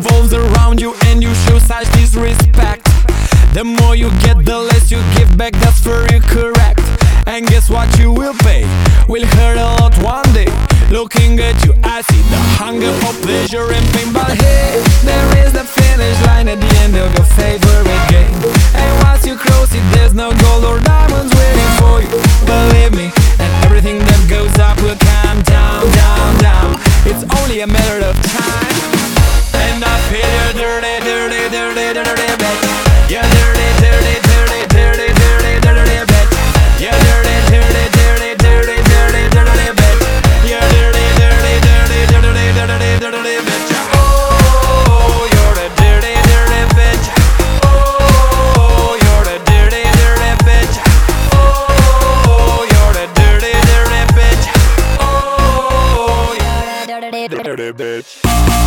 revolves around you and you show such disrespect. The more you get, the less you give back, that's very correct. And guess what you will pay? Will hurt a lot one day. Looking at you, I see the hunger for pleasure and pain. But hey, there is the finish line at the end of your favorite game. And once you cross it, there's no gold or diamonds waiting for you. Believe me, and everything that goes up will come down, down, down. It's only a matter of time. And I feel you dirty, dirty, dirty, dirty bitch. You're dirty, dirty, dirty, dirty, dirty, dirty bitch. You're dirty, dirty, dirty, dirty, dirty, dirty bitch. You're dirty, dirty, dirty, dirty, dirty, dirty bitch. Oh, you're a dirty, dirty bitch. Oh, you're a dirty, dirty bitch. Oh, you're a dirty, dirty bitch. Oh, you're a dirty, dirty bitch.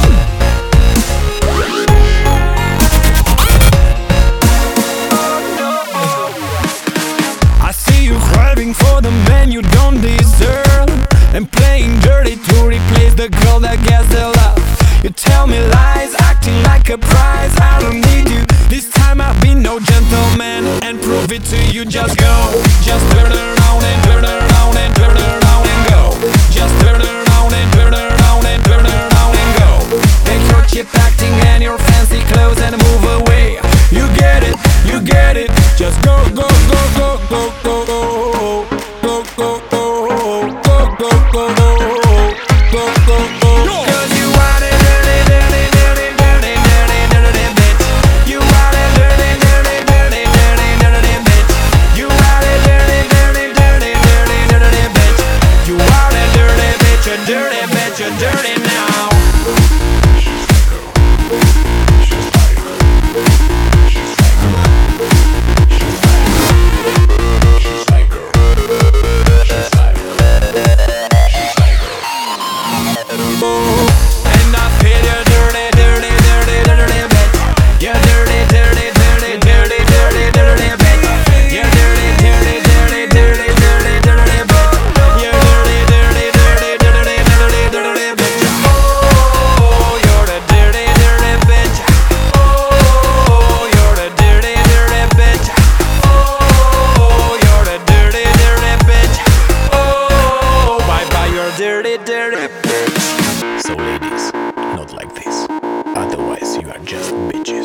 For the man you don't deserve, and playing dirty to replace the girl that gets the love. You tell me lies, acting like a prize. I don't need you, this time I'll be no gentleman and prove it to you. Just go, just turn around and turn around and turn around and go. Just turn around and turn around and turn around and go. Take your cheap acting and your fancy clothes and move away. You get it, you get it. Just go, go, go, go, go, go, go. You're dirty now. And I feel you're dirty, dirty, dirty, dirty bitch. You're dirty, dirty, dirty, dirty, dirty, dirty bitch. You're dirty, dirty, dirty, dirty, dirty, dirty bitch. You're dirty, dirty, dirty, dirty, dirty, dirty bitch. Oh, you're a dirty, dirty bitch. Oh, you're a dirty, dirty bitch. Oh, you're a dirty, dirty bitch. Oh, bye bye, you're dirty, dirty bitch. So ladies, not like this, otherwise you are just bitches.